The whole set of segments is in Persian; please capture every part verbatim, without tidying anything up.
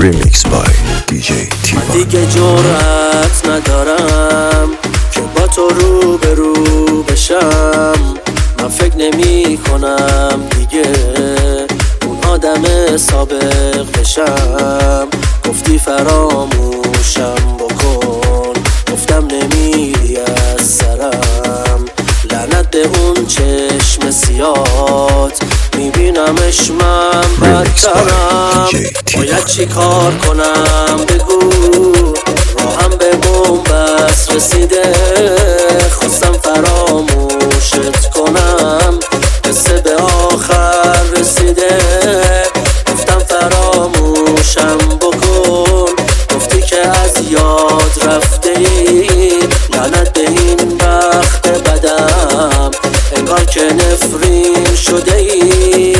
Remix by دی جی تیوان. من دیگه جرأت ندارم که با تو رو به رو بشم. من فکر نمی کنم دیگه اون آدم سابق بشم. گفتی فراموشم بکن، گفتم نمیری از سرم. لعنت به اون چشم سیات، میبینمش من بدترم. باید چی کار کنم بگو، راهم به بنبست رسیده. خواستم فراموشت کنم، قصه به آخر رسیده. گفتم فراموشم بکن، گفتی که از یاد رفته ای. لعنت به این بخت بدم، انگار که نفرین شده ای.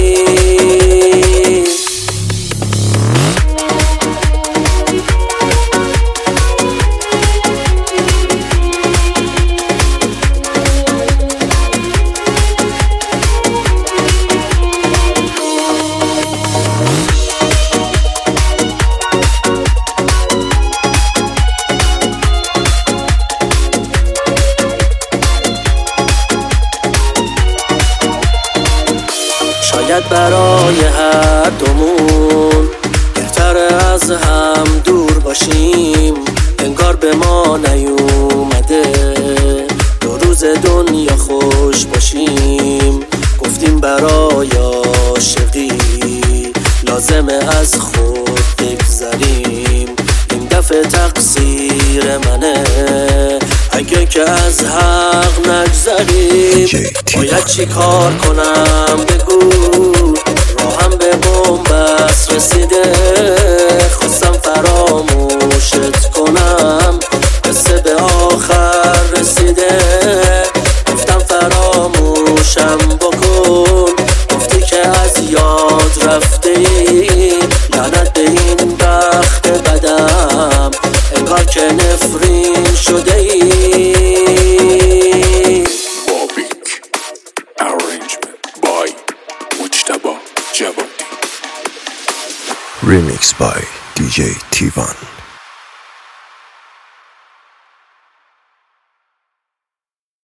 شاید برای هر دومون بهتره از هم دور باشیم. انگار به ما نیومده دو روز دنیا خوش باشیم. گفتیم برای عاشقی لازمه از خود بگذریم. این دفعه تقصیر منه اگه که از حق نگذریم. باید چی کار کنم بگو، راهم به بنبست رسیده. خواستم فراموشت کنم، قصه به آخر رسیده. گفتم فراموشم بکن، گفتی که از یاد رفته ای. لعنت به این بخت بدم، انگار که نفرین شده ای. Remix by دی جی تیوان.